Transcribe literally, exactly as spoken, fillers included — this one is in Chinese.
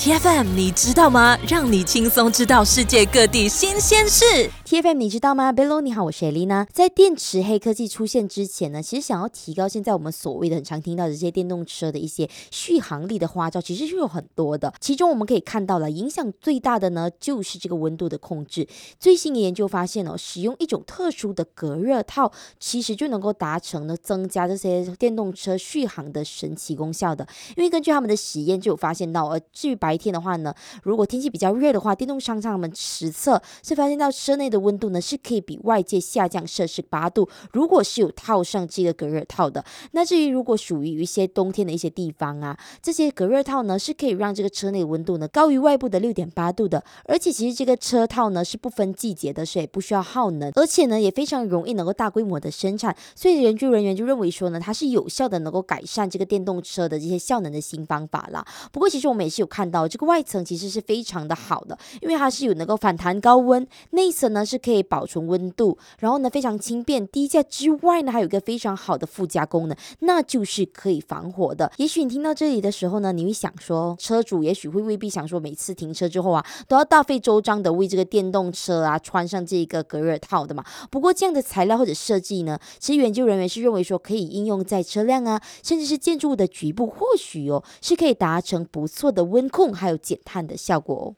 T F M 你知道吗？让你轻松知道世界各地新鲜事。 T F M 你知道吗 ？Bello 你好，我是 Elena。在电池黑科技出现之前呢，其实想要提高现在我们所谓的很常听到的这些电动车的一些续航力的花招，其实是有很多的。其中我们可以看到了，影响最大的呢，就是这个温度的控制。最新的研究发现哦，使用一种特殊的隔热套，其实就能够达成呢增加这些电动车续航的神奇功效的。因为根据他们的实验就有发现到，而至于白天的话呢，如果天气比较热的话，电动商他们实测是发现到车内的温度呢是可以比外界下降摄氏八度，如果是有套上这个隔热套的。那至于如果属于一些冬天的一些地方啊，这些隔热套呢是可以让这个车内的温度呢高于外部的六点八度的。而且其实这个车套呢是不分季节的，所以不需要耗能，而且呢也非常容易能够大规模的生产，所以研究人员就认为说呢，它是有效的能够改善这个电动车的这些效能的新方法啦。不过其实我们也是有看到这个外层其实是非常的好的，因为它是有能够反弹高温，内层呢是可以保存温度，然后呢非常轻便低价之外呢，还有一个非常好的附加功能，那就是可以防火的。也许你听到这里的时候呢，你会想说，车主也许会未必想说每次停车之后啊都要大费周章的为这个电动车啊穿上这个隔热套的嘛。不过这样的材料或者设计呢，其实研究人员是认为说可以应用在车辆啊，甚至是建筑物的局部，或许哦是可以达成不错的温控还有减碳的效果哦。